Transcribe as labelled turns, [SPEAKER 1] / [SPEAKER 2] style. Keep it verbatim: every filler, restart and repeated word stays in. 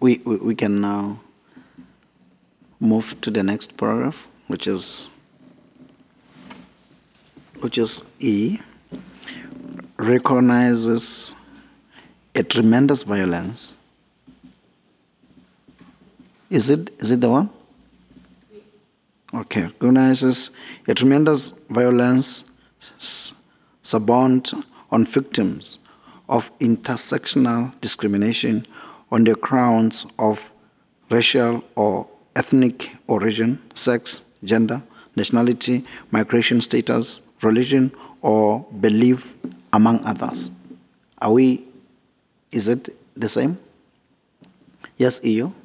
[SPEAKER 1] we, we, we can now move to the next paragraph, which is which is E, recognizes a tremendous violence. Is it is it the one? Okay, recognizes a tremendous violence suborned on victims of intersectional discrimination on the grounds of racial or ethnic origin, sex, gender, nationality, migration status, religion, or belief, among others. Are we, is it the same? Yes, E U?